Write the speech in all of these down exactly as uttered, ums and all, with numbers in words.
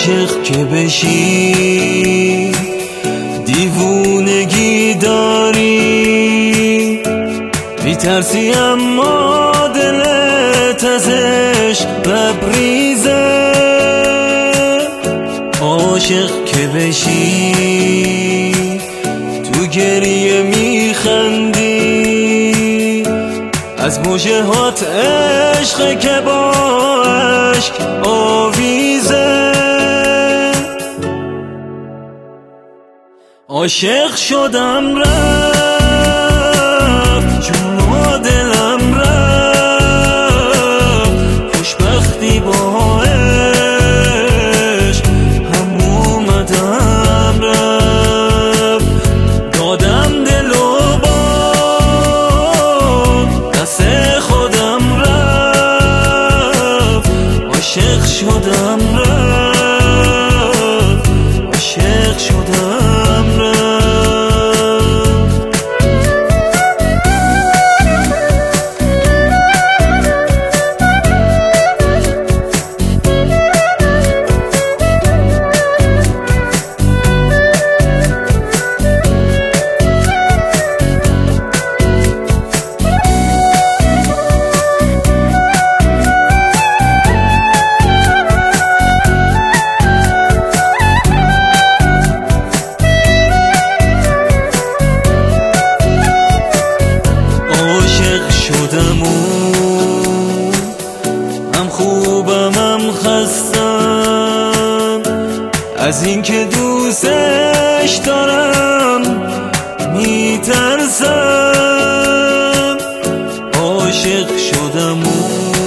عاشق که بشی دیوونگی داری، میترسی اما دلت از عشق ببریزه. عاشق که بشی تو گریه میخندی، از مژهات عشق که با عشق آویزه. عاشق شدم رفت جون و دلم رفت، خوشبختی با عشق هم اومدم رفت. دادم دل و با دست خودم رفت، عاشق شدم رفت، عاشق شدم رفت. شدم و هم خوبم هم خستم، از اینکه دوستش دارم میترسم. عاشق شدم و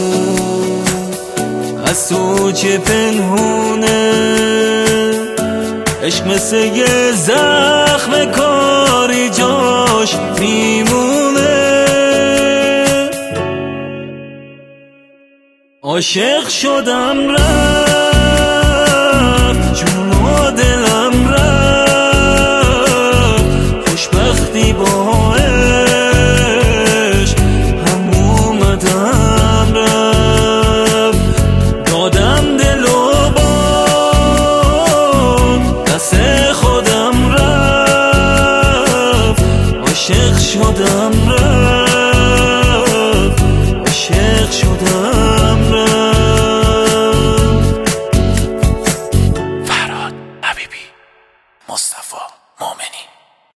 از تو چه پنهونه، عشق مثل یه زخم کاری جاش میمونه. عاشق شدم رفت جون و دلم رفت، خوشبختی با عشق هم اومدم رفت. دادم دل و بام دست خودم رفت، عاشق شدم رفت، عاشق شدم رفت. مصطفی مومنی.